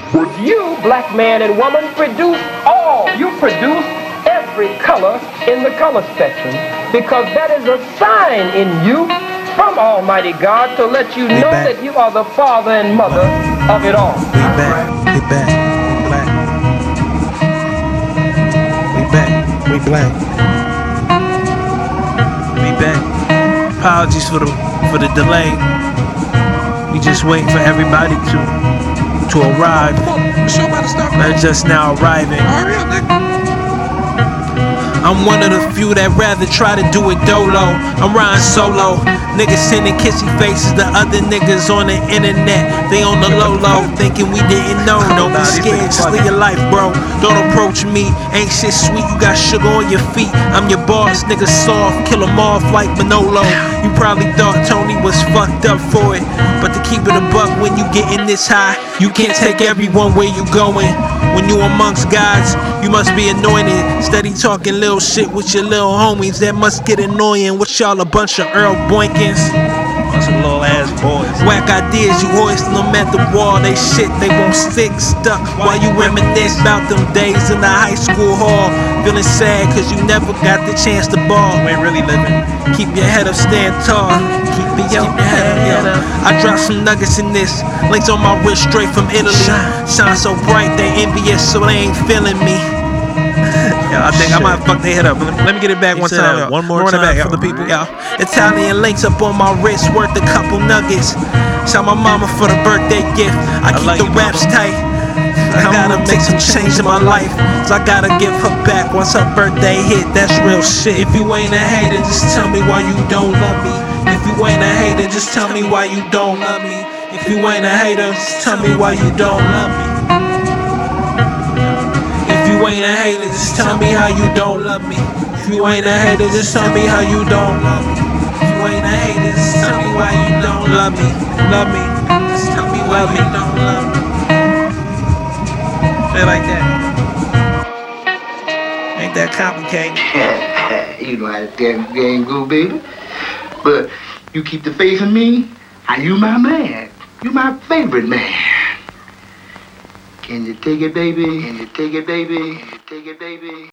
Would you, black man and woman, you produce every color in the color spectrum, because that is a sign in you from Almighty God to let you know that you are the father and mother of it all. We back, we back, we black. We black, we back. Apologies for the delay. We just waiting for everybody to arrive. They're just now arriving. I'm one of the few that rather try to do it dolo. I'm riding solo. Niggas sending kissy faces to other niggas on the internet. They on the low thinking we didn't know. Don't be scared, just live your life, bro. Don't approach me, ain't shit sweet. You got sugar on your feet. I'm your boss, niggas soft, kill 'em off like Manolo. You probably thought Tony was fucked up for it, but to keep it a buck, when you getting this high, you can't take everyone where you going. When you amongst gods, you must be anointed. Steady talking little shit with your little homies, that must get annoying. What y'all, a bunch of Earl Boykins? Bunch of little ass boys. Whack ideas, you hoisting them at the wall. They shit, they won't stick, stuck. While you reminisce about them days in the high school hall. Feeling sad cause you never got the chance to ball. You ain't really living. Keep your head up, stand tall. Keep your head up. I dropped some nuggets in this. Links on my wrist straight from Italy. Shine so bright, they envious, so they ain't feeling me. Yeah, I think I might fuck their head up. Let me get it back one time. One more time for the people. Yeah. Italian links up on my wrist, worth a couple nuggets. Shout my mama for the birthday gift. I keep the raps tight. I gotta make some change in my life, so I gotta give her back once her birthday hit. That's real shit. If you ain't a hater, just tell me why you don't love me. If you ain't a hater, just tell me why you don't love me. If you ain't a hater, just tell me why you don't love me. If you ain't a hater, just tell me how you don't love me. If you ain't a hater, just tell me how you don't love me. If you ain't a hater, just tell me why you don't love me. Love me. Just tell me why you don't love me. Shit like that. Ain't that complicated? You know how to tell the game go, baby. But you keep the faith in me, and you my man. You my favorite man. Can you take it, baby? Can you take it, baby? Can you take it, baby?